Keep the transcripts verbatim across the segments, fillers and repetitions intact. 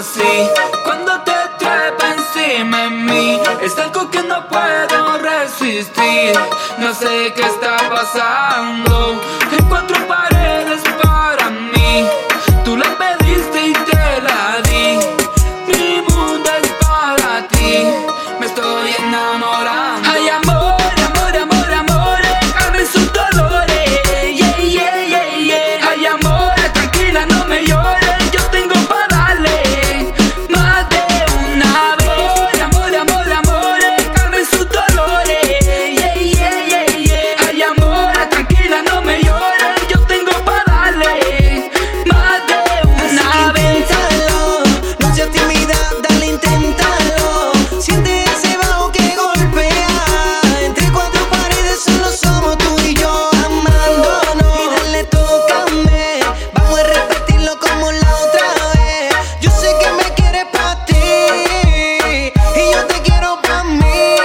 así. Cuando te trepa encima de mí, es algo que no puedo resistir. No sé qué está pasando. En cuatro paredes para mí. Tú la pediste y te la di. Mi mundo es para ti. Me estoy enamorando. Ay, amor, amor, amor, amor, calmen sus dolores. Yeah, yeah, yeah, yeah. Ay, amor, tranquila, no me llores. Yo tengo para darle más de una vez. Amor, amor, amor, calmen sus dolores. Yeah, yeah, yeah, yeah. Ay, amor, tranquila, no me llores. Yo tengo para darle más de una vez. Inténtalo, no seas tímida, dale, inténtalo. Siente ese bajo que golpea. Entre cuatro paredes solo somos tú y yo amándonos. Y dale, tócame, vamos a repetirlo como la otra vez. Yo sé que me quieres pa' ti y yo te quiero pa' mí.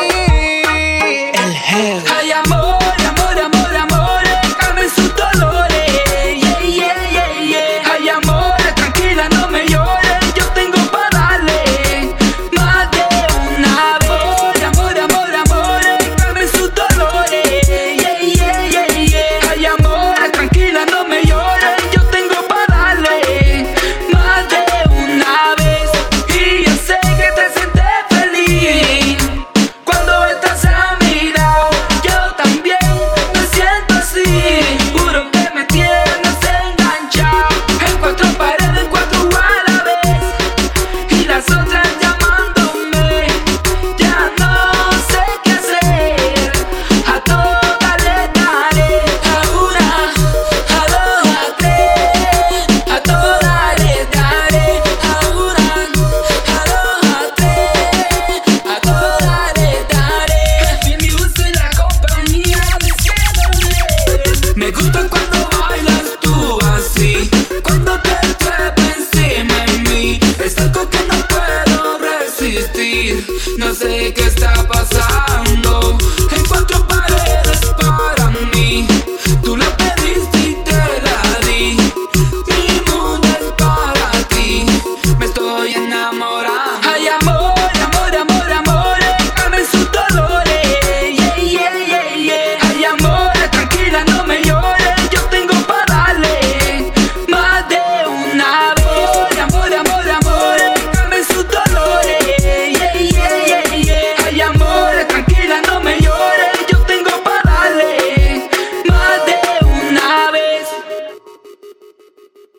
El Heavy. Ay, amor, amor, amor, amor, calmen sus dolores. Yeah, yeah, yeah, yeah. Ay, amor, tranquila, no me llores. Yo tengo para darle más de una vez. Amor, amor, amor, calmen sus dolores. Yeah, yeah, yeah, yeah. Ay, amor, tranquila, no me llores. Yo tengo para darle más de una vez. Y yo sé que te sientes feliz cuando estás a mi lado. Yo también me siento así. Juro que me tienes enganchado. En cuatro paredes, cuatro a la vez. Y las otras llamándome. Ya no sé qué hacer. A todas les daré. A una, a dos, a tres. A todas les daré. A una, a dos, a tres. A todas les daré. Mi gusto y la compañía diciéndole. Me gusta cuando bailas tú así. Cuando te trepa encima de mí. Es algo que no puedo resistir. No sé qué está pasando.